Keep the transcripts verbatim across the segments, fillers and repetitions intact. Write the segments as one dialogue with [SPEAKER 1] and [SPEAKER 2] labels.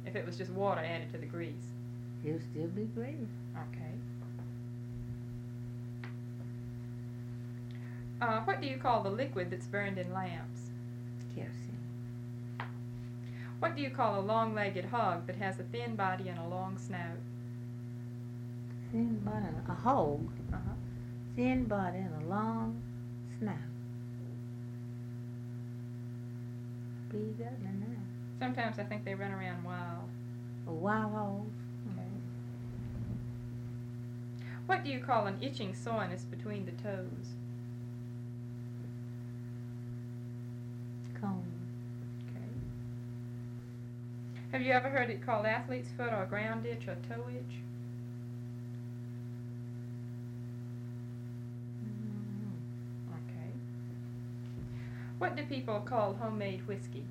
[SPEAKER 1] if it was just water added to the grease?
[SPEAKER 2] It'll still be grease.
[SPEAKER 1] Okay. Uh, what do you call the liquid that's burned in lamps?
[SPEAKER 2] Kerosene.
[SPEAKER 1] What do you call a long-legged hog that has a thin body and a long snout?
[SPEAKER 2] Thin body and a hog.
[SPEAKER 1] Uh-huh.
[SPEAKER 2] Thin body and a long snout. I believe that in there.
[SPEAKER 1] Sometimes I think they run around wild.
[SPEAKER 2] A wild hog.
[SPEAKER 1] Okay. What do you call an itching soreness between the toes?
[SPEAKER 2] Cone.
[SPEAKER 1] Okay. Have you ever heard it called athlete's foot or ground itch or toe itch?
[SPEAKER 2] Mm-hmm.
[SPEAKER 1] Okay. What do people call homemade whiskey?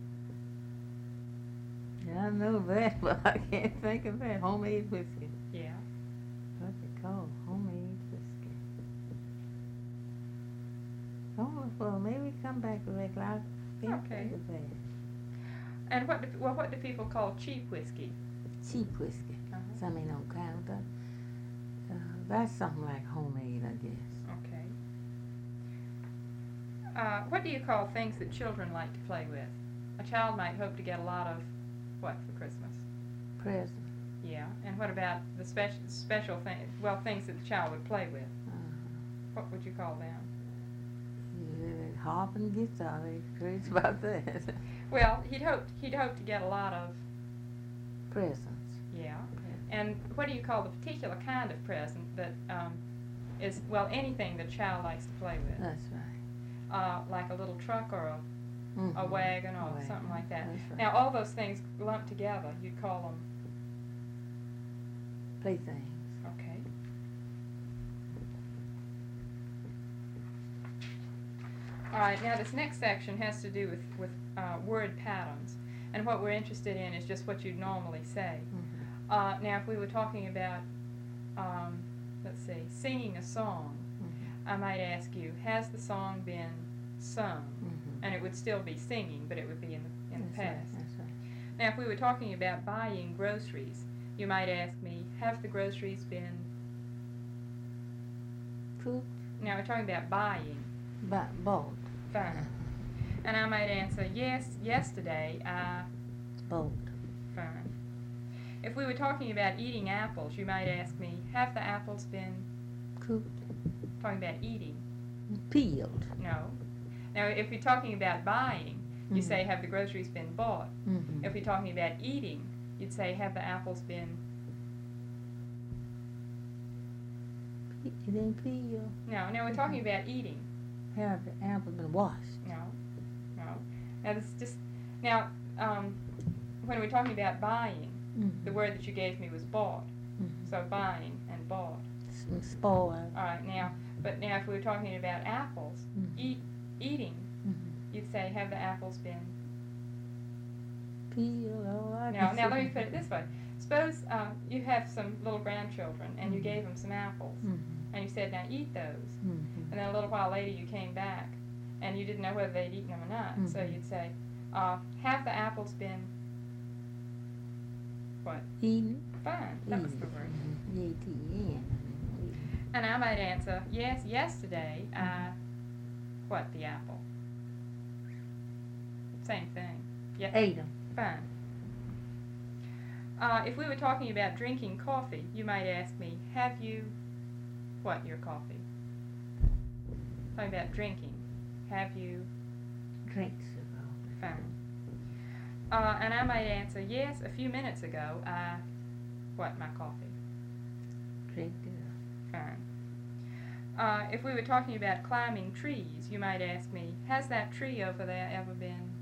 [SPEAKER 2] Yeah, I know that, but I can't think of that. Homemade whiskey.
[SPEAKER 1] Yeah.
[SPEAKER 2] What they call homemade whiskey. Oh, well, maybe come back to that. I can't
[SPEAKER 1] Okay.
[SPEAKER 2] think of that.
[SPEAKER 1] And what do, well, what do people call cheap whiskey?
[SPEAKER 2] Cheap whiskey.
[SPEAKER 1] Uh-huh.
[SPEAKER 2] Some ain't no counter. Uh, that's something like homemade, I guess.
[SPEAKER 1] Okay. Uh, what do you call things that children like to play with? A child might hope to get a lot of what for Christmas?
[SPEAKER 2] Present.
[SPEAKER 1] Yeah. And what about the special special thing? Well, things that the child would play with.
[SPEAKER 2] Uh-huh.
[SPEAKER 1] What would you call them?
[SPEAKER 2] Yeah, harp and guitar. They crazy about that.
[SPEAKER 1] Well, he'd hoped he'd hoped to get a lot of.
[SPEAKER 2] Presents.
[SPEAKER 1] Yeah. And what do you call the particular kind of present that um, is well anything that a child likes to play with?
[SPEAKER 2] That's right.
[SPEAKER 1] Uh, like a little truck or a
[SPEAKER 2] Mm-hmm.
[SPEAKER 1] a wagon or
[SPEAKER 2] Wagon.
[SPEAKER 1] something like that.
[SPEAKER 2] That's right.
[SPEAKER 1] Now, all those things lumped together, you'd call them,
[SPEAKER 2] Playthings.
[SPEAKER 1] okay. All right, now this next section has to do with, with uh, word patterns. And what we're interested in is just what you'd normally say.
[SPEAKER 2] Mm-hmm.
[SPEAKER 1] Uh, now, if we were talking about, um, let's see, singing a song,
[SPEAKER 2] Mm-hmm.
[SPEAKER 1] I might ask you, has the song been sung?
[SPEAKER 2] Mm-hmm.
[SPEAKER 1] And it would still be singing, but it would be in the, in
[SPEAKER 2] That's
[SPEAKER 1] the
[SPEAKER 2] right,
[SPEAKER 1] past.
[SPEAKER 2] that's right.
[SPEAKER 1] Now, if we were talking about buying groceries, you might ask me, have the groceries been...
[SPEAKER 2] Cooked.
[SPEAKER 1] Now, we're talking about buying.
[SPEAKER 2] Ba- bought.
[SPEAKER 1] Fine. And I might answer, yes, yesterday I...
[SPEAKER 2] Bought.
[SPEAKER 1] Fine. If we were talking about eating apples, you might ask me, have the apples been...
[SPEAKER 2] Cooked.
[SPEAKER 1] Talking about eating.
[SPEAKER 2] Peeled.
[SPEAKER 1] No. Now, if you're talking about buying, you
[SPEAKER 2] Mhm.
[SPEAKER 1] say, have the groceries been bought?
[SPEAKER 2] Mm-hmm.
[SPEAKER 1] If you're talking about eating, you'd say, have the apples been...
[SPEAKER 2] It ain't peeled.
[SPEAKER 1] No, now we're talking about eating.
[SPEAKER 2] Have the apple been washed?
[SPEAKER 1] No, no. Now this is just now um, when we're talking about buying,
[SPEAKER 2] Mm-hmm.
[SPEAKER 1] the word that you gave me was bought.
[SPEAKER 2] Mm-hmm.
[SPEAKER 1] So buying and bought.
[SPEAKER 2] Some spoiled.
[SPEAKER 1] All right. Now, but now if we were talking about apples,
[SPEAKER 2] Mhm.
[SPEAKER 1] eat eating,
[SPEAKER 2] Mm-hmm.
[SPEAKER 1] you'd say have the apples been.
[SPEAKER 2] Peeled. Oh, I
[SPEAKER 1] Now,
[SPEAKER 2] can
[SPEAKER 1] now
[SPEAKER 2] see
[SPEAKER 1] let me put it this way. Suppose uh, you have some little grandchildren and you
[SPEAKER 2] Mhm.
[SPEAKER 1] gave them some apples,
[SPEAKER 2] Mm-hmm.
[SPEAKER 1] and you said, now eat those.
[SPEAKER 2] Mm-hmm.
[SPEAKER 1] And then a little while later you came back, and you didn't know whether they'd eaten them or not. So
[SPEAKER 2] Mhm.
[SPEAKER 1] you'd say, uh, have the apples been. What?
[SPEAKER 2] Eating.
[SPEAKER 1] Fine. That was the word.
[SPEAKER 2] E A T N.
[SPEAKER 1] And I might answer, yes, yesterday I, what, the apple? Same thing. Yeah.
[SPEAKER 2] Ate them.
[SPEAKER 1] Fine. Uh, if we were talking about drinking coffee, you might ask me, have you, what, your coffee? Talking about drinking. Have you,
[SPEAKER 2] Drinks of all.
[SPEAKER 1] fine. Uh, and I might answer, yes, a few minutes ago I, what, my coffee?
[SPEAKER 2] Drink it
[SPEAKER 1] Fine. Uh, if we were talking about climbing trees, you might ask me, has that tree over there ever been